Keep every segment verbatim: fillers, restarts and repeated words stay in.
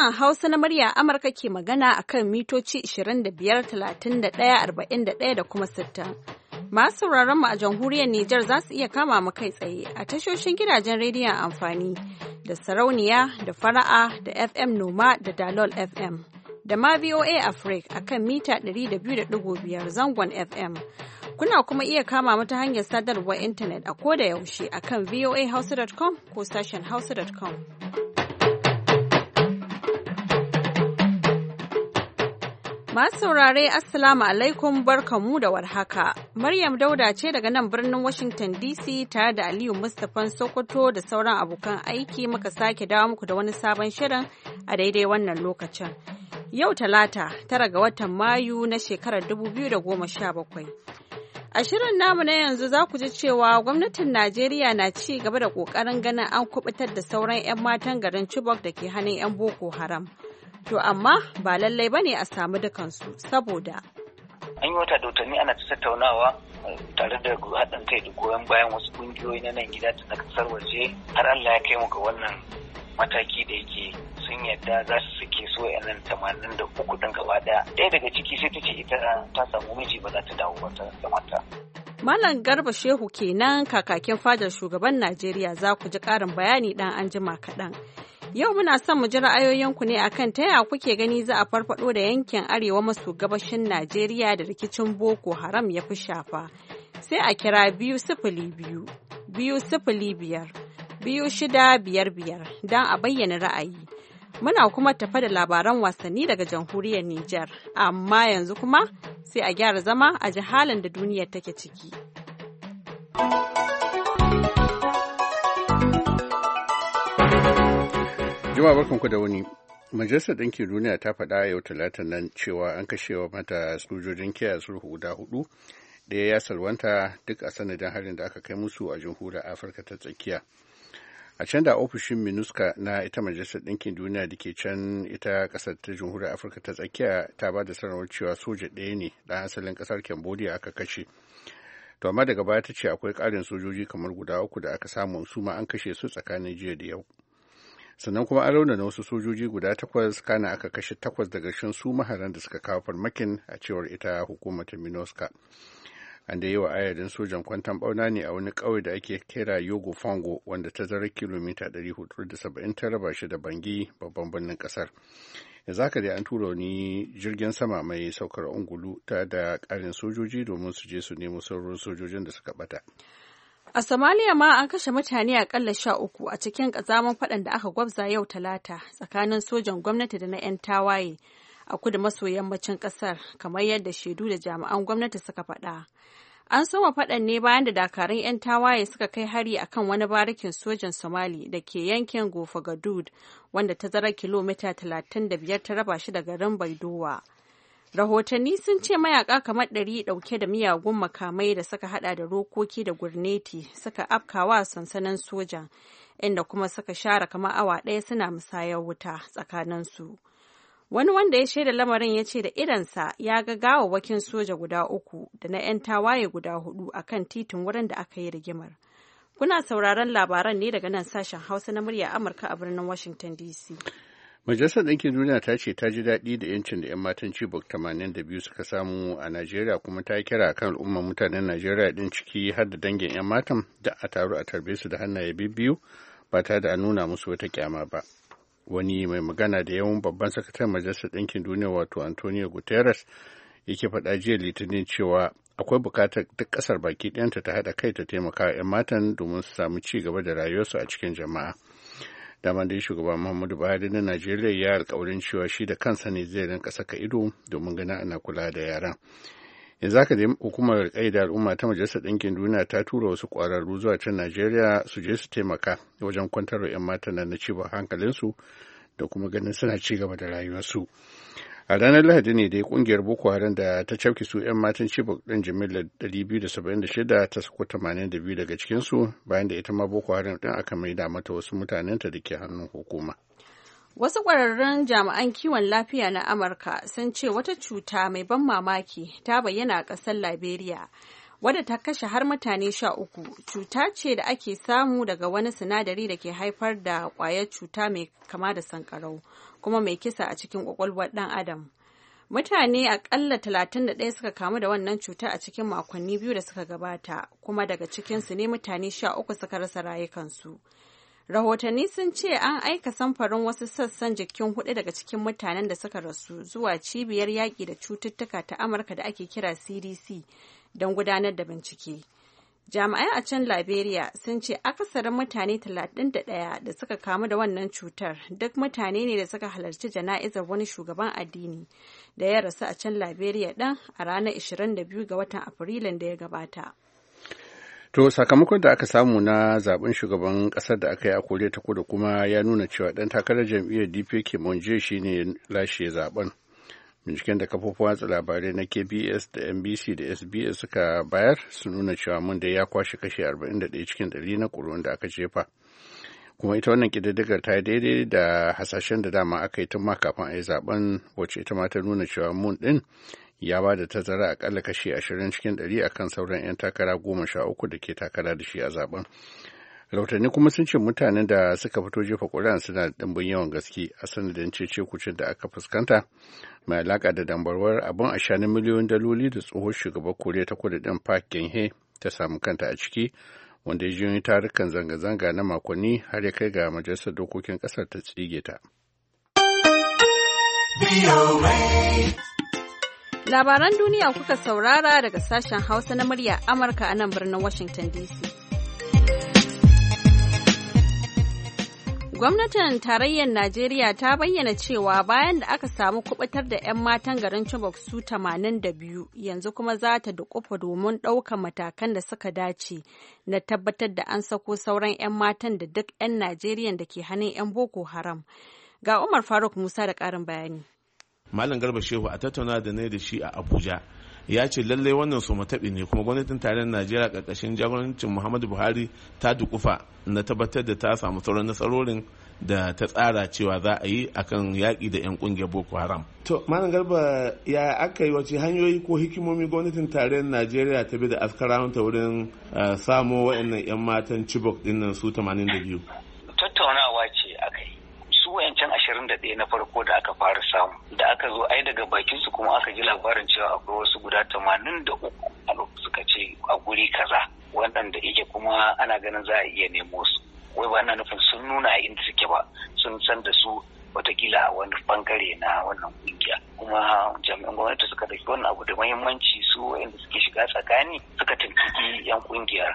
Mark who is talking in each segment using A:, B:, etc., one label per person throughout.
A: Sashen Hausa na murya Amurka ke magana a kan mitoci ishirin da biyar, talatin da ɗaya, arba'in da ɗaya da kuma sittin. Masu sauraron mu a jamhuriyar Nijar za su iya kama mu kai tsaye a tashoshin gidajen rediyon amfani da sarauniya da fara'a da F M Noma da Dalol F M da ma V O A Africa a kan mita ɗari da biyu da ɗigo biyar zangon F M. Kuna kuma iya kama mu ta hanyar sadarwar intanet a koda yaushe a kan voa hausa dot com ko sashen hausa dot com. Masu saurare Assalamu alaikum barkamu da warhaka. Maryam Dauda ce daga nan birnin Washington D C tare da Aliyu Mustapha Sokoto da sauran abokan aiki muka sake dawo muku da wani sabon shirin a daidai wannan lokacin. Yau Talata, tara ga watan Mayu na shekarar dubu biyu da goma sha bakwai. A shirin namu na yanzu za ku ji cewa gwamnatin Najeriya na ci gaba da ƙoƙarin ganin an kubutar da sauran 'yan matan garin Chibok da ke hannun 'yan Boko Haram. To amma ba lallai bane a samu dukansu saboda
B: an yi wata da watanni ana tattaunawa tare da haɗin kai da goyon bayan wasu ƙungiyoyi na nan gida da na ƙasar waje har Allah ya kai mu ga wannan mataki da yake sun yadda za su suke so yanan tamanin da uku ɗin gaba ɗaya. Ɗaya daga ciki sai ta ce ita ta samu miji ba za ta dawo ba ta mata.
A: Malam Garba Shehu kenan kakakin fadar shugaban Najeriya, za ku ji ƙarin bayani ɗan anjima kaɗan. Yau muna son mu ji ra'ayoyinku ne akan ta yaya kuke gani za a farfado da yankin arewa maso gabashin Najeriya da rikicin Boko Haram ya fi shafa. Sai a kira biyu sifili biyu, biyu sifili biyar, biyu shida biyar biyar don a bayyana ra'ayi. Muna kuma tafa da labaran wasanni daga jamhuriyar Nijar, amma yanzu kuma sai a gyara zama a ji halin da duniyar take ciki.
C: Jama'a barkanku da wani. Majalisar Ɗinkin Duniya ta faɗa yau Talata nan cewa an kashewa mata sojojin kiyaye sulhu guda hudu, ɗaya ya salwanta duk a sanadin harin da aka kai musu a jamhuriyar Afirka ta tsakiya. A can da ofishin MINUSCA na ita Majalisar Ɗinkin Duniya da ke can ita ƙasar ta jamhuriyar Afirka ta tsakiya ta ba da sanarwar cewa soja ɗaya ne ɗan asalin ƙasar Cambodia aka kashe. To amma daga baya ta ce akwai ƙarin sojoji kamar guda uku da aka samu su ma an kashe su tsakanin jiya da yau. Sannan kuma an raunana wasu sojoji guda takwas kana aka kashe takwas daga cikin su maharan da suka kawo farmakin a cewar ita hukumar ta MINUSCA. An da yi wa ayadin sojan kwantan bauna ne a wani ƙauye da ake kira Yogo Fango wanda tazarar kilomita ɗari hudu da saba'in ta raba shi da Bangi babban birnin ƙasar. Yanzu haka dai an tura wani jirgin sama mai saukar ungulu ta da ƙarin sojoji domin su je su nemo sauran sojojin da suka bata.
A: A Somalia ma an kashe mutane akalla sha uku a cikin ƙazaman faɗan da aka gwabza yau Talata tsakanin sojan gwamnati da na 'yan tawaye a kudu maso yammacin ƙasar, kamar yadda shaidu da jami'an gwamnati suka faɗa. An soma faɗan ne bayan da dakarun 'yan tawaye suka kai hari akan wani barikin sojan Somali da ke yankin Gofagadud, wanda tazarar kilomita talatin da biyar ta raba shi da garin Baidowa. Rahotanni sun ce mayaka kamar ɗari ɗauke da miyagun makamai da suka hada da rokoki da gurneti suka afkawa sansanin sojan, inda kuma suka share kamar awa ɗaya suna musayar wuta tsakaninsu. Wani wanda ya shaida lamarin ya ce da idansa ya ga gawawwakin soja guda uku da na 'yan tawaye guda hudu a kan titin wurin da aka yi rigimar. Kuna sauraron labaran ne daga nan sashen Hausa na murya Amurka a birnin Washington D C.
C: Majalisar Ɗinkin Duniya ta ce ta ji daɗi da yancin da 'yan matan Chibok tamanin da biyu suka samu a Najeriya, kuma ta kira kan al'ummar mutanen Najeriya ɗin ciki har da dangin 'yan matan da a taru a tarbe su da hannaye biyu ba tare da a nuna musu wata kyama ba. Wani mai magana da yawan babban sakataren Majalisar Ɗinkin Duniya wato Antonio Guterres yake faɗa jiya Litinin cewa akwai buƙatar duk ƙasar baki ɗayanta ta haɗa kai ta taimaka wa 'yan matan domin su samu ci gaba da rayuwarsu a cikin jama'a. Dama dai shugaban Muhammadu Buhari na Najeriya ya alƙawarin cewa shi da kansa ne zai rinka saka ido domin ganin ana kula da yaran. Yanzu haka dai hukumar ƙaida al'umma ta Majalisar Ɗinkin Duniya ta tura wasu ƙwararru zuwa can Najeriya su je su taimaka wajen kwantar wa 'yan matan nan na ciwon hankalinsu da kuma ganin suna ci gaba da rayuwarsu. A ranar Lahadi ne dai kungiyar Boko Haram da ta cafke su 'yan matan Chibok ɗin jimillar ɗari biyu da saba'in da shida ta sako tamanin da biyu daga cikinsu, bayan da ita ma Boko Haram ɗin aka maida mata wasu mutanenta da ke hannun hukuma.
A: Wasu ƙwararrun jami'an kiwon lafiya na Amurka sun ce wata cuta mai ban mamaki ta bayyana a ƙasar Liberia, wadda ta kashe har mutane sha uku. Cuta ce da ake samu daga wani sinadari da ke haifar da ƙwayar cuta mai kama da sankarau, kuma mai kisa a cikin ƙwaƙwalwar ɗan adam. Mutane akalla talatin da ɗaya suka kamu da wannan cuta a cikin makonni biyu da suka gabata, kuma daga cikinsu ne mutane sha uku suka rasa rayukansu. Rahotanni sun ce an aika samfarin wasu sassan jikin hudu daga cikin mutanen da suka rasu zuwa cibiyar yaƙi da cututtuka ta Amurka da ake kira C D C don gudanar da bincike. Jami'ai a can Liberia sun ce akasarin mutane talatin da ɗaya da suka kamu da wannan cutar duk mutane ne da suka halarci jana'izar wani shugaban addini da ya rasu a can Liberia ɗin a ranar ashirin da biyu ga watan Afrilun da ya gabata.
C: To sakamakon da aka samu na zaben shugaban kasar da aka yi a Koriya ta Kudu kuma ya nuna cewa dan takarar jam'iyyar D P K Moon Jae shine lashe zaben. Binciken da kafofin watsa labarai na K B S da N B C da S B S suka bayar su nuna cewa Moon dai ya kwashe kashi arba'in da ɗaya cikin ɗari na ƙuri'un da aka jefa. Kuma ita wannan ƙididdigar ta yi daidai da hasashen da dama aka yi tun ma kafin a yi zaben, wacce ita ma ta nuna cewa Moon ɗin ya ba da tazara akalla kashi ashirin cikin ɗari akan sauran 'yan takara goma sha uku da ke takara da shi a zaben. Rahotanni kuma sun ce mutanen da suka fito jefa ƙuri'an suna da ɗimbin yawan gaske a sanadin cece kucin da aka fuskanta mai alaƙa da dambarwar abin a shanin miliyoyin daloli da tsohon shugaban Koriya ta Kudu ɗin Park Geun-hye ta samu kanta a ciki, wanda ya jiyoyin tarukan zanga-zanga na makonni har ya kai ga majalisar dokokin ƙasar ta tsige ta.
A: Labaran duniya kuka saurara daga sashen Hausa na murya Amurka a nan birnin Washington D C. Gwamnatin tarayyar Najeriya ta bayyana cewa bayan da aka samu kubutar da 'yan matan garin Chibok su tamanin da biyu, yanzu kuma za ta dukufa domin ɗaukar matakan da suka dace na tabbatar da an sako sauran 'yan matan da duk 'yan Najeriya da ke hannun 'yan Boko Haram. Ga Umar Faruk Musa da ƙarin bayani.
D: Malam Garba Shehu a tattauna da ne da shi a Abuja ya ce lallai wannan su mataɓi ne, kuma gwamnatin tarayyar Najeriya ƙarƙashin jagorancin Muhammadu Buhari ta dukufa na tabbatar da ta samu sauran nasarorin da ta tsara cewa za a yi akan yaƙi da 'yan ƙungiyar Boko Haram. To Malam Garba, ya aka yi wace hanyoyi ko hikimomi gwamnatin tarayyar Najeriya ta bi da askarawanta wurin samo waɗannan 'yan matan Chibok ɗinnan su tamanin da biyu?
B: Tattaunawa ce aka yi. Su wayancan ashirin da ɗaya na farko da aka fara samu da aka zo ai daga bakin su kuma aka ji labarin cewa akwai wasu guda tamanin da uku a lokacin suka ce a guri kaza waɗanda yake kuma ana ganin za a iya nemo su, wai ba na nufin sun nuna a inda suke ba, sun san da su watakila a wani bangare na wannan kungiya. Kuma jami'an gwamnati suka dauki wannan abu da muhimmanci, su wayanda suke shiga tsakani suka tuntuɓi yan kungiyar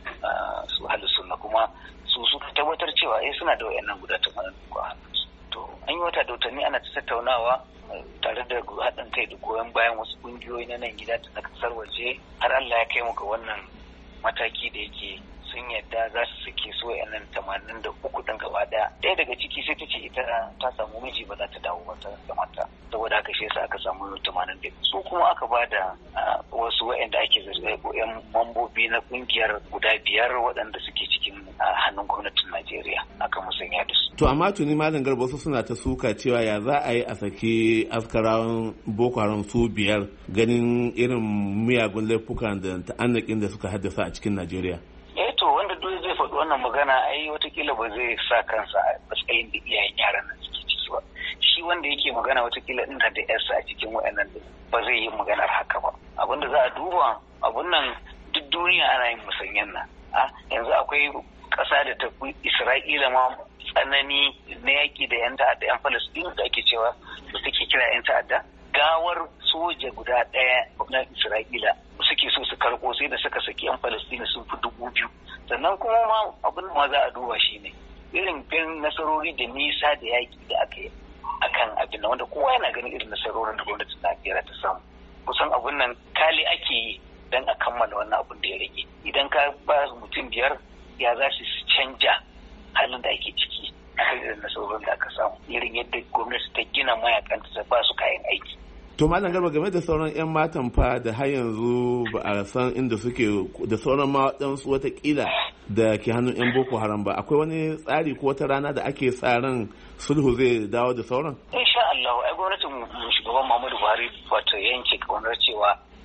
B: su halu sunna, kuma su suka tabbatar cewa eh suna da wayannan guda tamanin da uku a hannunsu. To an yi wata da watanni ana ta tattaunawa tare da haɗin kai da goyon bayan wasu ƙungiyoyi na nan gida da na ƙasar waje, har Allah ya kai mu ga wannan mataki da yake sun yadda za su sake so yanan tamanin da uku ɗin gaba ɗaya. Ɗaya daga ciki sai ta ce ita ta samu miji ba za ta dawo ba ta mata, saboda haka shi yasa aka samu tamanin da su kuma aka ba da wasu waɗanda ake zargi ko ƴan mambobi na ƙungiyar guda biyar waɗanda suke cikin hannun gwamnatin Najeriya aka musanya da su.
D: To amma tuni Malam Garba wasu suna ta suka cewa ya za a yi a saki askarawan Boko Haram su biyar ganin irin miyagun laifukan da ta'annakin da suka haddasa a cikin Najeriya.
B: Eh to wanda duk zai faɗi wannan magana ai watakila ba zai sa kansa a matsayin da iyayen yaran nan suke ciki ba. Shi wanda yake magana watakila ina da yarsa a cikin wayannan ba zai yi maganar haka ba. Abinda za a duba abun nan duk duniya ana yin musanyen nan. A yanzu akwai ƙasa da ta fi Isra'ila ma tsanani na yaƙi da 'yan ta'adda 'yan Falasɗinu da ake cewa da suke kira 'yan ta'adda. Gawar soja guda ɗaya na Isra'ila suke so su karɓo sai da suka saki 'yan Falasɗinu sun fi dubu biyu. Sannan kuma ma abin ma za a duba shi ne irin bin nasarori da nisa da yaƙi da aka yi akan abin nan, wanda kowa yana ganin irin nasarorin da gwamnatin Najeriya ta samu. Kusan abin nan kali ake yi don a kammala wannan abin da ya rage. Idan ka ba mutum biyar ya za su canja halin da ake ciki akan irin nasarorin da aka samu, irin yadda gwamnati ta gina mayakanta ta ba su kayan aiki.
D: To Malam Garba, game da sauran 'yan matan fa da har yanzu ba a san inda suke da sauran ma waɗansu watakila da ke hannun 'yan Boko Haram ba, akwai wani tsari ko wata rana da ake sa ran sulhu zai dawo da sauran?
B: Insha Allah, ai gwamnatin shugaban Muhammadu Buhari wato yanke kaunar cewa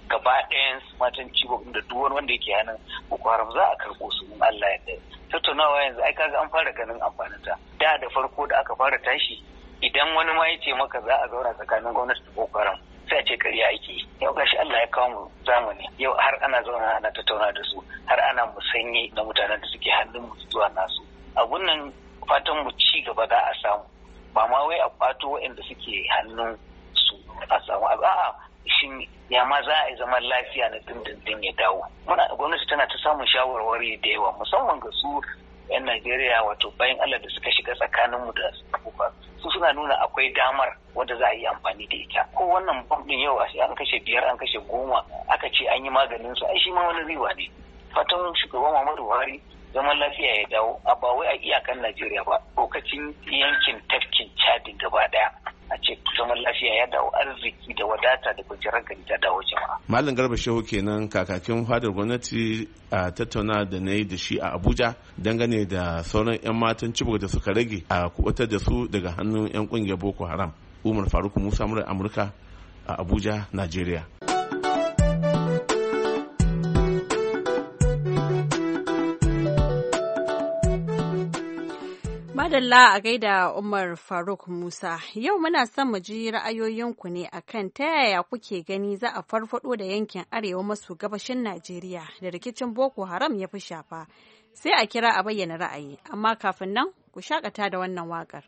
B: gaba ɗayan matan Chibok da duk wani wanda yake hannun Boko Haram za a karɓo su in Allah ya yarda. Tattaunawa yanzu ai kaga an fara ganin amfanin ta. Da da farko da aka fara tashi idan wani ma ya ce maka za a zauna tsakanin gwamnati da Boko Haram sai a ce ƙarya ake. Yau gashi Allah ya kawo mu zamani. Yau har ana zauna ana tattauna da su, har ana musanye da mutanen da suke hannun mu zuwa nasu. Abun nan fatan mu ci gaba za a samu. Ba ma wai a kwato waɗanda suke hannun su a samu a'a shin ya ma za a yi zaman lafiya na dindindin ya dawo. Muna gwamnati tana ta samun shawarwari da yawa musamman ga su 'yan Najeriya wato bayan Allah da suka shiga tsakaninmu da Boko su suna nuna akwai damar wanda za a yi amfani da ita. Ko wannan bom din yau an kashe biyar an kashe goma aka ce an yi maganin su ai shi ma wani riwa ne. Fatan shugaban Muhammadu Buhari zaman lafiya ya dawo a ba wai a iyakan Najeriya ba lokacin yankin tafkin Chadin gaba daya a ce zaman lafiya ya dawo arziki da wadata da kwanciyar hankali ta dawo jama'a.
D: Malam Garba Shehu kenan kakakin fadar gwamnati a tattauna da na yi da shi a Abuja dangane da sauran 'yan matan Chibok da suka rage a kubutar da su daga hannun 'yan kungiyar Boko Haram. Umar Faruk Musa murar Amurka a Abuja, Najeriya.
A: Madalla a gaida Umar Faruk Musa. Yau muna son mu ji ra'ayoyinku ne akan ta yaya kuke gani za a farfado da yankin arewa maso gabashin Najeriya da rikicin Boko Haram ya fi shafa. Sai a kira a bayyana ra'ayi, amma kafin nan ku shakata da wannan waƙar.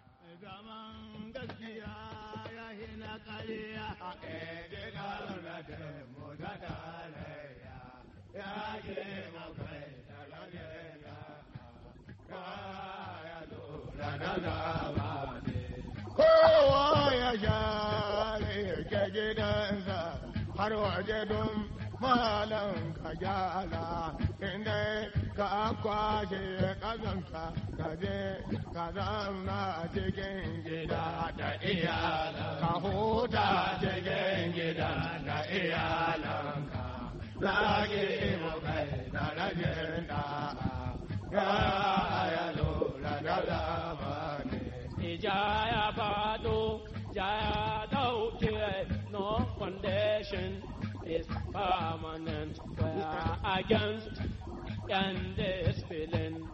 E: Kowa ya share ke gidansa har waje don malam ka gyara inda ka kwashe kazanta ka je ka zauna cikin gida da iyalan ka huta cikin gida da iyalanka zage mu kai da rajin da'a ya lura da zamani.
F: Jaya Bado, Jaya Dauke, no condition is permanent. We are against indiscipline.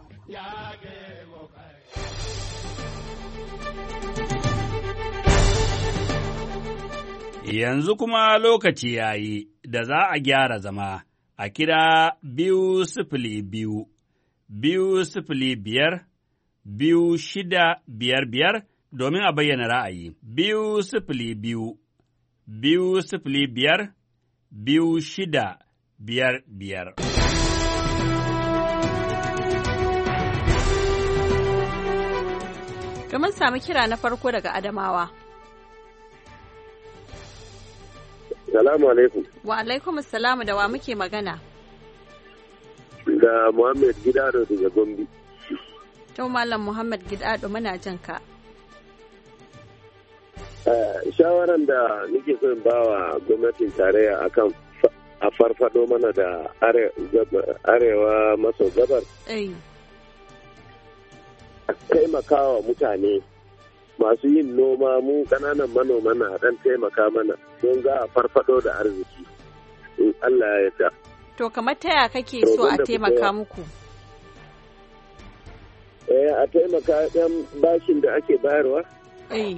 G: Yanzu kuma lokaci ya yi da za a gyara zama a kira biyu sifili biyu, biyu sifili biyar, biyu shida biyar biyar domin a bayyana ra'ayi. Biyu sifili biyu, biyu sifili biyar, biyu shida biyar biyar.
A: Mun sami kira na farko daga Adamawa.
H: Salamu alaikum.
A: Wa alaikum salamu, da wa muke magana?
H: Da Muhammad Gidado daga Gombe.
A: To Malam Muhammad Gidado muna jin ka.
H: Shawaran da nake son bawa gwamnatin tarayya akan a farfado mana da arewa maso gabar. A taimakawa mutane masu yin noma, mu ƙananan manoma na dan taimaka mana don za a farfado da arziki in Allah ya ta.
A: To kamar taya kake so a taimaka muku?
H: Eh, a taimaka ɗan bashin da ake bayarwa?
A: Eh.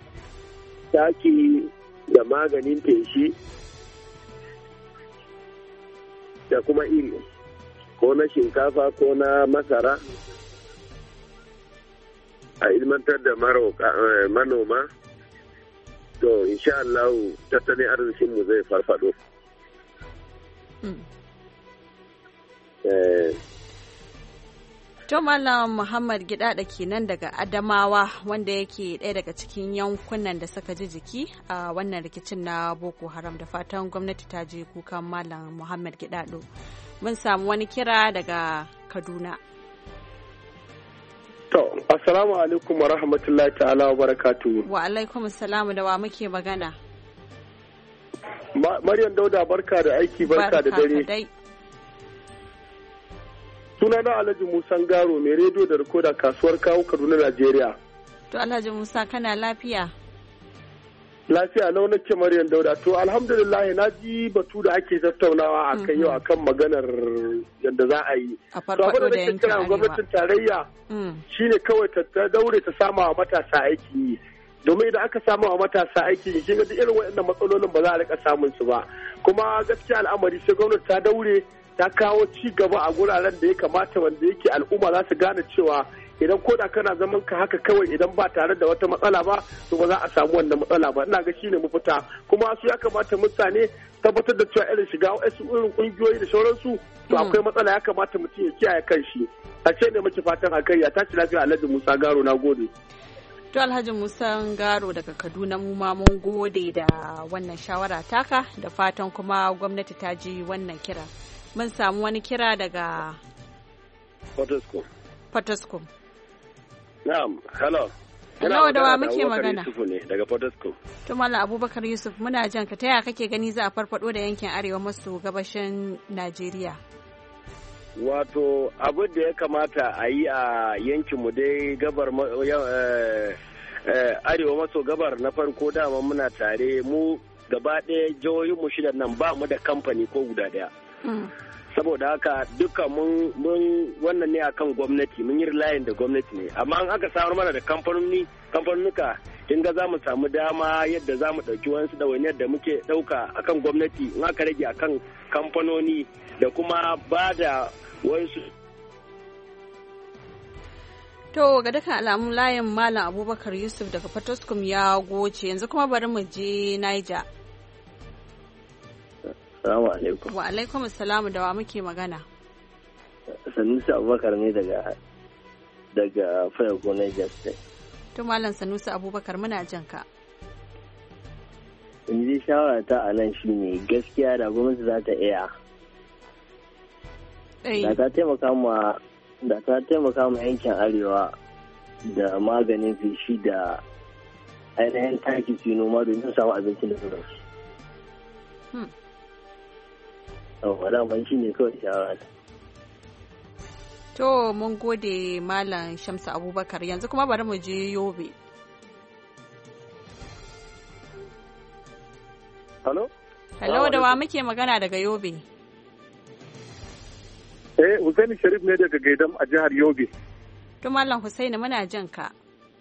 H: Taki da maganin feshi da kuma iri, ko na shinkafa ko na masara. A ilmantar da manoma, to insha Allah tattalin arzikinmu zai farfado.
A: To Malam Muhammad Gidado kenan daga Adamawa, wanda yake ɗaya daga cikin yankunan da suka ji jiki a wannan rikicin na Boko Haram. Da fatan gwamnati ta je kukan Malam Muhammad Gidado. Mun samu wani kira daga Kaduna.
I: To, assalamu alaikum wa rahmatullahi ta'ala wa barakatuhu.
A: Wa alaikum assalamu, da wa muke magana?
I: Ma Maryam Dauda, barka da aiki, barka da dare.
A: Barka
I: Sunana Alhaji Musa Garo, mai rediyo da rikoda kasuwar kawo Kaduna, Najeriya.
A: To Alhaji Musa, kana lafiya?
I: Lafiya lau nake Maryam Dauda. To alhamdulillah na ji batu da ake tattaunawa a kan yau akan maganar yadda za a yi.
A: A farfaɗo da yankin arewa.
I: Gwamnatin tarayya shine kawai ta daure ta sama wa matasa aiki yi. Domin idan aka samu wa matasa aiki yi, kinga duk irin waɗannan matsalolin ba za a rika samun su ba. Kuma gaskiya al'amari sai gwamnati ta daure ta kawo ci gaba a guraren da ya kamata wanda yake al'umma za su gane cewa idan koda kana zaman ka haka kawai idan ba tare da wata matsala ba to ba za a samu wannan matsala ba. Ina ga shine mafita, kuma su ya kamata mutane tabbatar da cewa irin shiga wasu irin kungiyoyi da sauransu to akwai matsala, ya kamata mutum ya kiyaye kanshi. A ce ne muke fatan a kai ya tashi lafiya. Alhaji Musa Garo, na gode.
A: To Alhaji Musa Garo daga Kaduna, mu ma mun gode da wannan shawara taka, da fatan kuma gwamnati ta ji wannan kira. Mun samu wani kira daga
H: Potoskum.
A: Potoskum.
H: Na'am, hello.
A: Hello, da wa muke magana?
H: Yusuf ne daga Potoskum.
A: To Mallam Abubakar Yusuf, muna jan ka, ta yaya kake gani za a farfado da yankin arewa maso gabashin Najeriya?
H: Wato abin da ya kamata a yi a yankinmu dai gabar arewa maso gabar, na farko dama muna tare mu gaba ɗaya jihohinmu shida nan ba mu da kamfani ko guda ɗaya. Saboda haka duka mun wannan ne akan gwamnati, mun yi layin da gwamnati ne, amma an aka samar mana da kamfanoni kamfanonuka kin ga za mu samu dama yadda za mu ɗauki wasu ɗawainiyar da muke ɗauka akan gwamnati in aka rage akan kamfanoni da kuma ba da wasu.
A: To ga dukkan alamun layin Malam Abubakar Yusuf daga Potoskum ya goce, yanzu kuma bari mu je Niger.
J: Assalamu alaikum.
A: Wa alaikum assalam, da wa muke magana?
J: Sanusi Abubakar ne daga daga Fayago Niger State.
A: To Malam Sanusi Abubakar, muna jan ka.
J: In ji shawara ta a nan shine gaskiya da gwamnati za ta iya. Da ta taimaka ma da ta taimaka ma yankin arewa da maganin feshi da ainihin taki su noma domin samu abincin da su ci. Wadda shi ne kawai shawara.
A: To mun gode Malam Shamsu Abubakar, yanzu kuma bari mu je Yobe.
I: Hello?
A: Hello, da wa muke magana daga Yobe?
I: Eh, Hussaini Sharif ne daga Gaidam a jihar Yobe.
A: To Malam Hussaini, muna jan ka.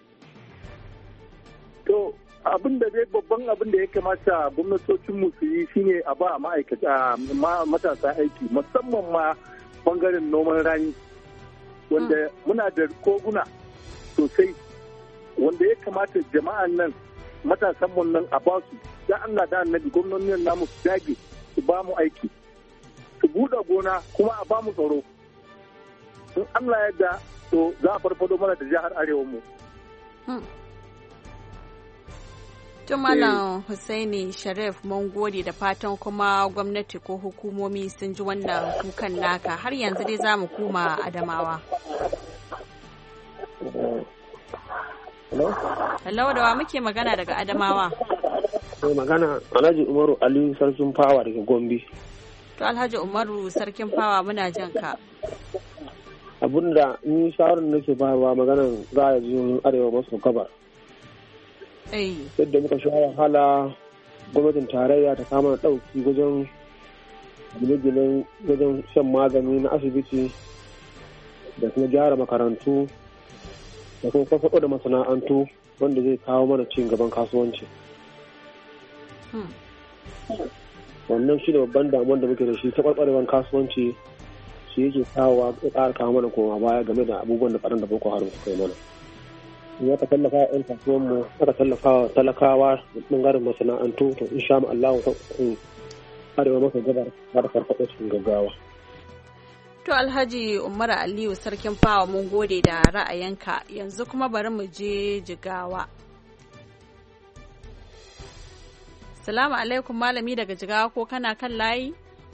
I: To abin da dai babban abin da ya kamata gwamnatocinmu su yi shine a ba ma'aikata matasa aiki, musamman ma bangaren noman rani, wanda muna da koguna sosai, wanda ya kamata jama'an nan matasan mun nan a basu, da Allah da annabi gwamnonin namu su dage su ba mu aiki, su buɗe gona kuma a ba mu tsaro. In Allah yadda to za a farfado mana da jihar arewa mu.
A: Tun Malam Hussaini Sharif, mun gode, da fatan kuma gwamnati ko hukumomi sun ji wannan kukan naka. Har yanzu dai za mu koma Adamawa. Hello, da wa muke magana daga Adamawa?
K: Mai magana Alhaji Umaru Aliyu Sarkin Fawa daga Gombe.
A: To Alhaji Umaru Sarkin Fawa, muna jan ka.
K: Abinda ni shawarar da nake bayarwa maganar za a yi arewa maso gabar. Yadda muka sha wahala gwamnatin tarayya ta kama ɗauki wajen gine-ginen wajen shan magani na asibiti da kuma gyara makarantu da kuma farfaɗo da masana'antu wanda zai kawo mana cin gaban kasuwanci. Wannan shi ne babban damuwar da muke da shi ta ɓarɓarewar kasuwanci shi yake kawo ya ƙara kawo mana koma baya game da abubuwan da faɗin da Boko Haram suka yi mana. In aka tallafa wa 'yan kasuwanmu, aka tallafa wa talakawa da ɓangaren masana'antu, to in sha Allah arewa masa gabar za ta farfaɗo cikin gaggawa.
A: To Alhaji Umar Aliyu Sarkin Fawa, mun gode da ra'ayinka. Yanzu kuma bari mu je Jigawa. Salamu alaikum malami daga Jigawa, ko kana kan layi?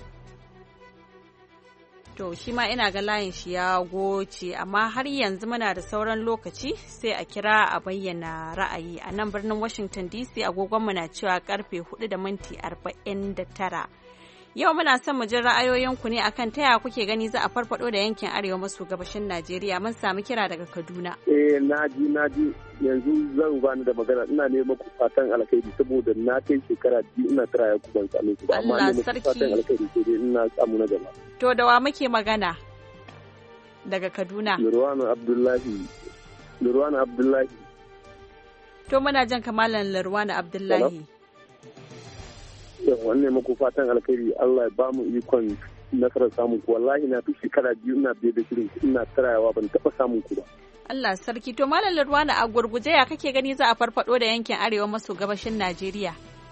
A: To shi ma ina ga layin shi ya goce, amma har yanzu muna da sauran lokaci sai a kira a bayyana ra'ayi. A nan birnin Washington D C agogonmu na cewa karfe hudu da minti arba'in da tara. Yau muna son mu ji ra'ayoyinku ne akan taya kuke gani za a farfado da yankin arewa maso gabashin Najeriya. Mun samu kira daga Kaduna.
I: Eh na ji na ji yanzu zan bani da magana ina neman ku fatan alkhairi saboda na kai shekara biyu ina tara ya kuban same ku amma ne muku fatan alkhairi sai dai ina samu na gaba.
A: To da wa muke magana? Daga Kaduna.
I: Lurwana Abdullahi. Lurwana Abdullahi.
A: To muna jan kamalan Lurwana Abdullahi.
I: Wannan muku fatan alkhairi Allah ya ba mu ikon nasarar samun ku wallahi na fi shekara biyu ina biye da shirin ina tarayawa ban taba samun ku ba.
A: Allah sarki to malam Lurwana a gurguje ya kake gani za a farfado da yankin arewa maso gabashin Najeriya?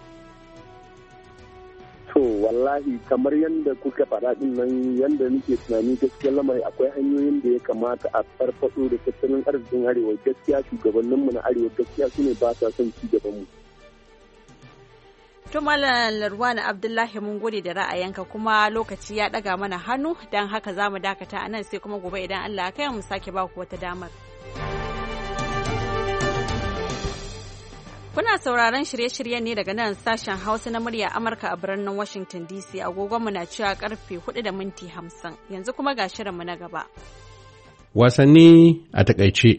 I: To wallahi kamar yadda kuka faɗa din nan yadda nake tunani gaskiya lamari akwai hanyoyin da ya kamata a farfado da tattalin arzikin arewa gaskiya shugabanninmu na arewa gaskiya su ne ba sa son ci gaban mu. To
A: Malam Lurwana Abdullahi mun gode da ra'ayinka kuma lokaci ya ɗaga mana hannu don haka za mu dakata a nan sai kuma gobe idan Allah ya kai mu sake ba ku wata damar. Kuna sauraron shirye-shiryen ne daga nan sashen Hausa na murya Amurka a birnin Washington D C agogonmu na cewa karfe hudu da minti hamsin yanzu kuma ga shirinmu na gaba.
C: Wasanni a takaice.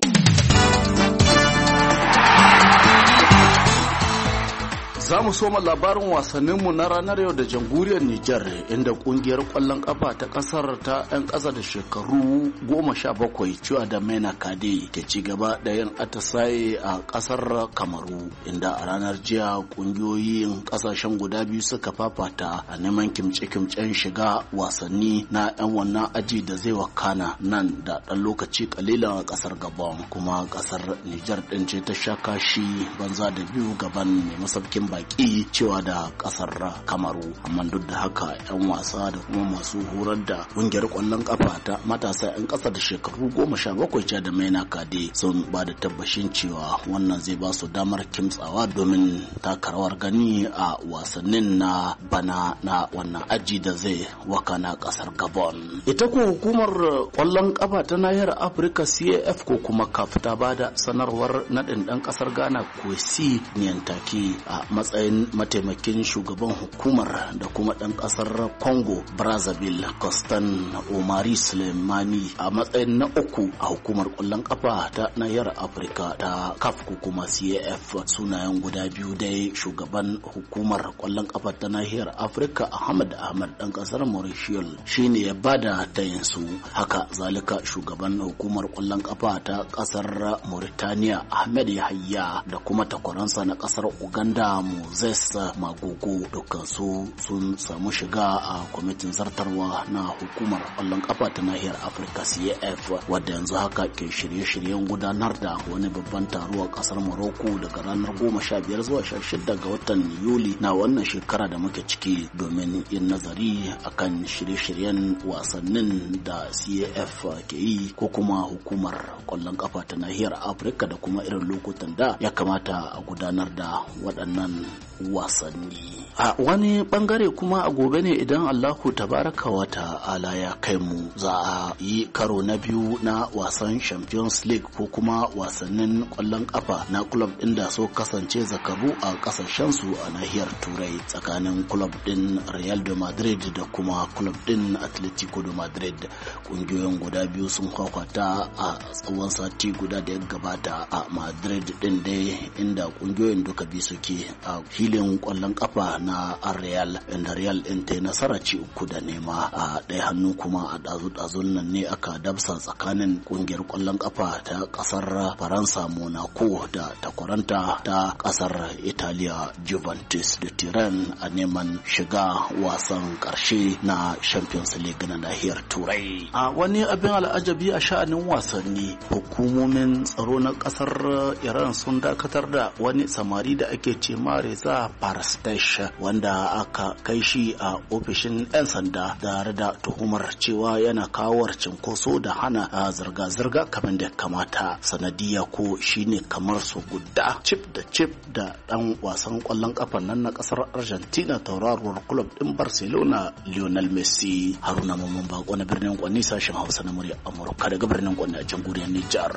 L: Za mu soma labarin wasanninmu na ranar yau da jamhuriyar Nijar inda kungiyar kwallon kafa ta kasar ta 'yan ƙasa da shekaru goma sha bakwai cewa da Mena Kade ke ci gaba da yin atisaye a kasar Kamaru inda a ranar jiya kungiyoyin kasashen guda biyu suka fafata a neman kimce-kimcen shiga wasanni na 'yan wannan aji da zai wakana nan da ɗan lokaci kalilan a kasar Gabon kuma kasar Nijar ɗin ce ta sha kashi banza da biyu gaban mai masaukin baki cewa da kasar Kamaru amma duk da haka yan wasa da kuma masu horar da kungiyar kwallon kafa ta matasa yan kasa da shekaru goma sha bakwai da Mena Kade sun ba da tabbashin cewa wannan zai ba su damar kimtsawa domin taka rawar gani a wasannin na bana na wannan aji da zai waka na kasar Gabon. Ita ko hukumar kwallon kafa ta nahiyar Afirka C A F ko kuma C A F ta ba da sanarwar nadin dan kasar Ghana Kwesi Niyantaki a matsayin mataimakin shugaban hukumar da kuma ɗan ƙasar Congo Brazzaville Constant Omari Suleimani a matsayin na uku a hukumar ƙwallon ƙafa ta nahiyar Afirka ta C A F ko kuma C A F. Sunayen guda biyu dai shugaban hukumar ƙwallon ƙafa ta nahiyar Afirka Ahmad Ahmad ɗan ƙasar Mauritius shine ya bada tayin su, haka zalika shugaban hukumar ƙwallon ƙafa ta ƙasar Mauritania Ahmed Yahya da kuma takwaransa na ƙasar Uganda Moses Magogo dukansu sun samu shiga a kwamitin zartarwa na hukumar ƙwallon ƙafa ta nahiyar Afirka C A F wadda yanzu haka ke shirye-shiryen gudanar da wani babban taro a ƙasar Morocco daga ranar goma sha biyar zuwa sha shida ga watan Yuli na wannan shekara da muke ciki domin yin nazari akan shirye-shiryen wasannin da C A F ke yi ko kuma hukumar ƙwallon ƙafa ta nahiyar Afirka da kuma irin lokutan da ya kamata a gudanar da waɗannan wasanni. A wani bangare kuma a gobe ne idan Allahu tabaraka wa ta'ala ya kai mu za a yi karo na biyu na wasan Champions League ko kuma wasannin kwallon kafa na club din da so kasance zakaru a kasashen su a nahiyar Turai tsakanin club din Real de Madrid da kuma club din Atletico de Madrid. Kungiyoyin guda biyu sun kwakwata a tsawon sati guda da ya gabata a Madrid din dai inda kungiyoyin duka biyu suke a filin kwallon kafa na Real inda Real din ta nasara ci uku da nema a ɗaya hannu kuma a dazu-dazun nan ne aka dabsa tsakanin kungiyar kwallon kafa ta kasar Faransa Monaco da takwaranta ta kasar Italiya Juventus da Turin a neman shiga wasan karshe na Champions League na nahiyar Turai. A wani abin al'ajabi a sha'anin wasanni hukumomin tsaro na kasar Iran sun dakatar da wani samari da ake ce Reza Parastesh wanda aka kai shi a ofishin 'yan sanda tare da tuhumar cewa yana kawo cinkoso da hana zirga-zirga kamar da kamata. Sanadiya ko shine kamar su guda chip da chip da dan wasan kwallon kafa nan na kasar Argentina tauraruwar club din Barcelona Lionel Messi. Haruna Mamman Bako na birnin Kwanni sashen Hausa na murya Amurka daga birnin Kwanni a jamhuriyar Nijar.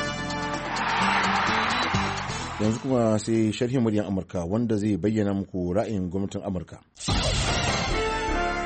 M: Yanzu kuma sai sharhin muryar Amurka wanda zai bayyana muku ra'ayin gwamnatin Amurka.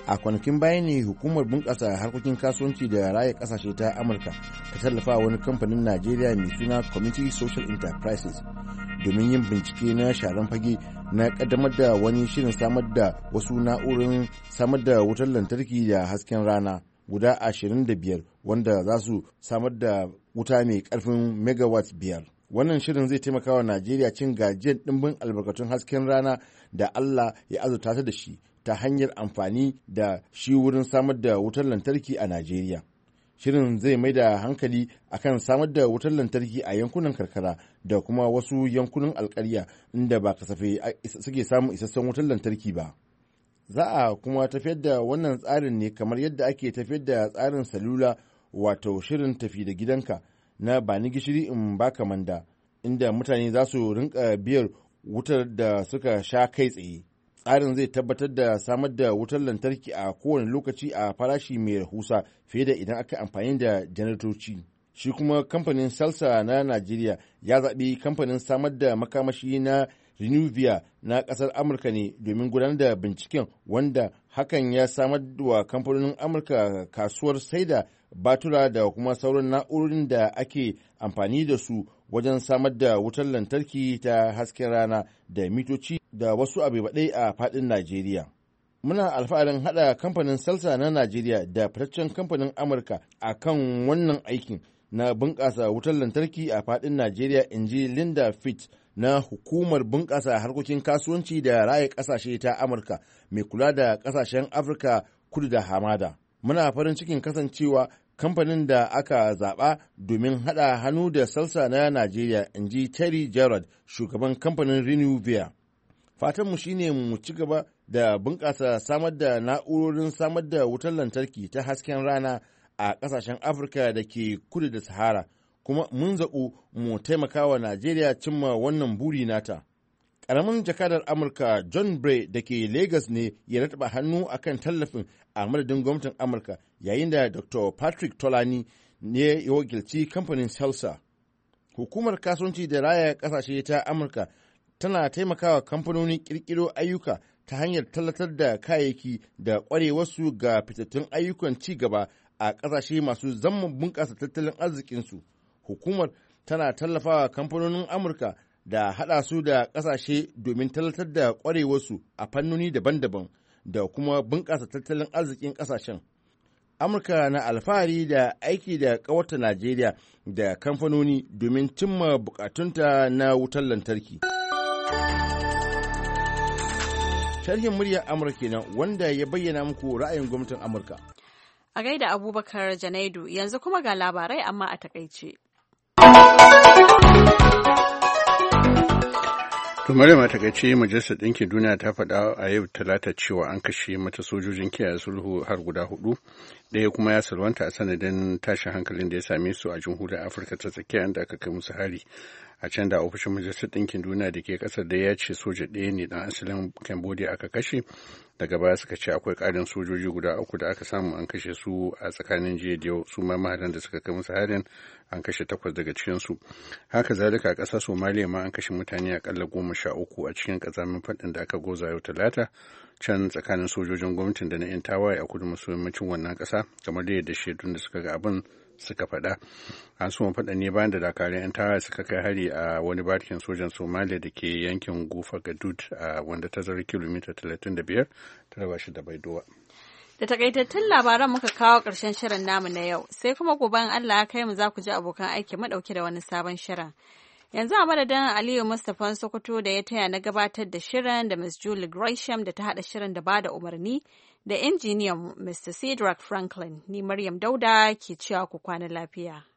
M: a kwanakin baya ne hukumar bunƙasa harkokin kasuwanci da raya ƙasashe ta amurka ta tallafa wani kamfanin najeriya mai suna community social enterprises domin yin bincike na sharan fage na ƙaddamar da wani shirin samar da wasu na'urorin samar da wutar lantarki da hasken rana guda ashirin da biyar wanda za su samar da wuta mai ƙarfin megawatt biyar. Wannan shirin zai taimaka wa Najeriya cin gajiyar ɗimbin albarkatun hasken rana da Allah ya azurta ta da shi ta hanyar amfani da shi wurin samar da wutar lantarki a Najeriya. Shirin zai mai da hankali akan samar da wutar lantarki a yankunan karkara da kuma wasu yankunan alkarya inda ba kasafai suke samun isassun wutar lantarki ba. Za a kuma tafiyar da wannan tsarin ne kamar yadda ake tafiyar da tsarin salula, wato shirin tafi da gidanka na ba ni gishiri in baka manda, inda mutane za su rinka biyar wutar da suka sha kai tsaye. Tsarin zai tabbatar da samar da wutar lantarki a kowane lokaci a farashi mai rahusa fiye da idan aka amfani da janaratoci. Shi kuma kamfanin Salsa na Najeriya ya zaɓi kamfanin samar da makamashi na Renuvia na ƙasar Amurka ne domin gudanar da binciken, wanda hakan ya samar wa kamfanonin Amurka kasuwar saida batura da kuma sauran na'urorin da ake amfani da su wajen samar da wutar lantarki ta hasken rana da mitoci da wasu abubuwa a faɗin Najeriya. Muna alfaharin haɗa kamfanin Salsa na Najeriya da fitaccen kamfanin Amurka a kan wannan aikin na bunƙasa wutar lantarki a faɗin Najeriya, in ji Linda Fitz na Hukumar Bunƙasa Harkokin Kasuwanci da Raya Ƙasashe ta Amurka mai kula da ƙasashen Afirka kudu da hamada. Muna farin cikin kasancewa kamfanin da aka zaɓa domin haɗa hannu da Salsa na Najeriya, in ji Terry Gerard, shugaban kamfanin Renuvia. Fatanmu shine mu ci gaba da bunƙasa samar da na'urorin samar da wutar lantarki ta hasken rana a ƙasashen Afirka da ke kudu da Sahara, kuma mun zaƙu mu taimaka wa Najeriya cimma wannan buri nata. Ƙaramin jakadar Amurka John Bray da ke Lagos ne ya rataba hannu akan tallafin a madadin gwamnatin Amurka, yayin da Doctor Patrick Tolani ne ya wakilci kamfanin Salsa. Hukumar kasuwanci da raya ƙasashe ta Amurka tana taimakawa kamfanonin ƙirƙiro ayyuka ta hanyar tallatar da kayayyaki da ƙwarewarsu ga fitattun ayyukan ci gaba a ƙasashe masu zaman bunƙasa tattalin arzikinsu. Hukumar tana tallafawa kamfanonin Amurka da haɗa su da ƙasashe domin tallatar da ƙwarewarsu a fannoni daban-daban da kuma bunƙasa tattalin arzikin ƙasashen. Amurka na alfahari da aiki da ƙawarta Najeriya da kamfanoni domin cimma buƙatunta na wutar lantarki. Sharhin muryar Amurka kenan wanda ya bayyana muku ra'ayin gwamnatin Amurka.
A: A gaida Abubakar Janaidu, yanzu kuma ga labarai amma a takaice.
C: Tumare mata takaice Majalisar Ɗinkin Duniya ta faɗa a yau Talata cewa an kashe mata sojojin kiyaye sulhu har guda hudu, ɗaya kuma ya salwanta a sanadin tashin hankalin da ya same su a jamhuriyar Afirka ta tsakiya inda aka kai musu hari. A can da ofishin Majalisar Ɗinkin Duniya da ke ƙasar da ya ce soja ɗaya ne ɗan asalin Cambodia aka kashe, daga baya suka ce akwai ƙarin sojoji guda uku da aka samu an kashe su a tsakanin jiya da yau, su ma maharan da suka kai musu harin an kashe takwas daga cikinsu. Haka zalika a ƙasar Somaliya ma an kashe mutane akalla goma sha uku a cikin ƙazamin faɗin da aka goza yau Talata can tsakanin sojojin gwamnatin da na 'yan tawaye a kudu maso yammacin wannan ƙasa, kamar da yadda shaidun da suka ga abin suka faɗa. An soma faɗa ne bayan da dakarun 'yan tawaye suka kai hari a wani barikin sojan Somaliya da ke yankin Gufa Gadud a wanda tazarar kilomita talatin da biyar ta raba shi da Baidowa.
A: Da takaitattun labaran muka kawo ƙarshen shirin namu na yau, sai kuma gobe Allah ya kai mu za ku ji abokan aiki madauke da wani sabon shirin. Yanzu a madadin Aliyu Mustapha Sokoto da ya taya na gabatar da shirin da Miss Julie Gresham da ta haɗa shirin da bada umarni da injiniyan Mister Cedric Franklin, ni Maryam Dauda ke cewa ku kwana lafiya.